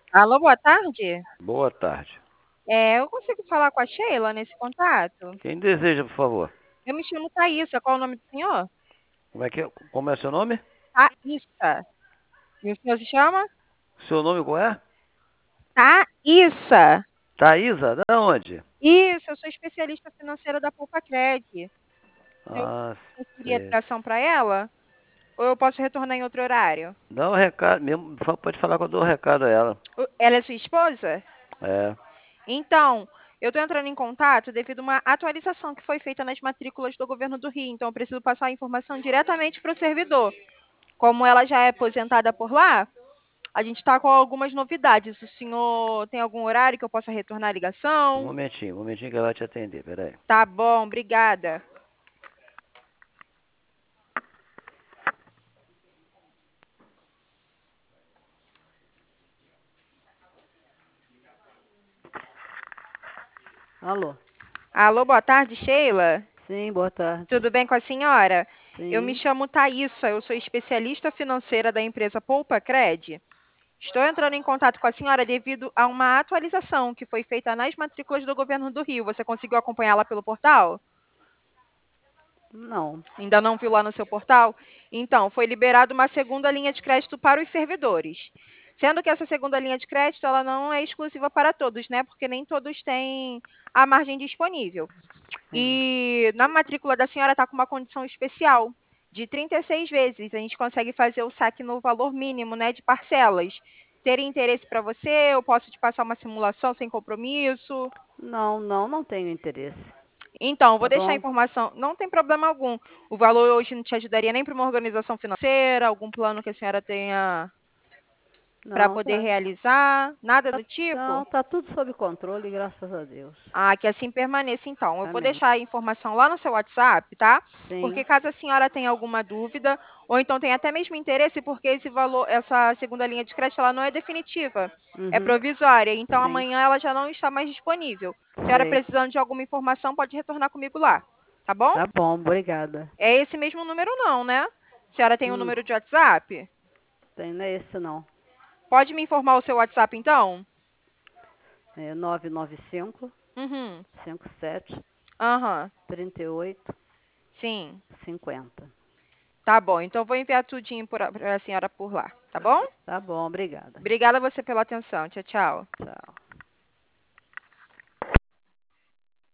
Alô, boa tarde. Boa tarde. Eu consigo falar com a Sheila nesse contato? Quem deseja, por favor? Eu me chamo Thaísa, qual é o nome do senhor? Como é que é? Como é seu nome? Thaísa. E o senhor se chama? Seu nome qual é? Thaísa. Thaísa? Da onde? Isso, eu sou especialista financeira da Poupa Cred. Eu Ah, transferi a sei. ligação para ela? Ou eu posso retornar em outro horário? Dá um recado mesmo. Pode falar que eu dou um recado a ela. Ela é sua esposa? É. Então, eu estou entrando em contato devido a uma atualização que foi feita nas matrículas do governo do Rio. Então, eu preciso passar a informação diretamente para o servidor. Como ela já é aposentada por lá, a gente está com algumas novidades. O senhor tem algum horário que eu possa retornar a ligação? Um momentinho que ela vai te atender. Peraí. Tá bom, obrigada. Alô? Alô, boa tarde, Sheila. Sim, boa tarde. Tudo bem com a senhora? Eu me Sim. chamo Thaísa, eu sou especialista financeira da empresa Poupa Cred. Estou entrando em contato com a senhora devido a uma atualização que foi feita nas matrículas do governo do Rio. Você conseguiu acompanhá-la pelo portal? Não. Ainda não viu lá no seu portal? Então, foi liberada uma segunda linha de crédito para os servidores. Sendo que essa segunda linha de crédito ela não é exclusiva para todos, né? Porque nem todos têm a margem disponível. Sim. E na matrícula da senhora está com uma condição especial de 36 vezes. A gente consegue fazer o saque no valor mínimo, né, de parcelas. Teria interesse para você? Eu posso te passar uma simulação sem compromisso? Não tenho interesse. Então, vou Tá deixar a bom? informação, não tem problema algum. O valor hoje não te ajudaria nem para uma organização financeira, algum plano que a senhora tenha para Não, poder tá. realizar, nada Tá, do tipo? não, tá tudo sob controle, graças a Deus. Ah, que assim permaneça então. Eu vou Amém. deixar a informação lá no seu WhatsApp, tá? Porque Sim. caso a senhora tenha alguma dúvida, ou então tenha até mesmo interesse, porque esse valor, essa segunda linha de crédito, ela não é definitiva, é Uhum. provisória. Então Sim. amanhã ela já não está mais disponível. Se a senhora Sei. precisando de alguma informação, pode retornar comigo lá, tá bom? Tá bom, obrigada. É esse mesmo número não, né? A senhora tem o Hum, número de WhatsApp? não é esse não. Pode me informar o seu WhatsApp então? É 995 Uhum. 57 Aham. 38 Sim. 50. Tá bom. Então eu vou enviar tudinho para a senhora por lá, tá bom? Tá bom, obrigada. Obrigada a você pela atenção. Tchau, tchau. Tchau.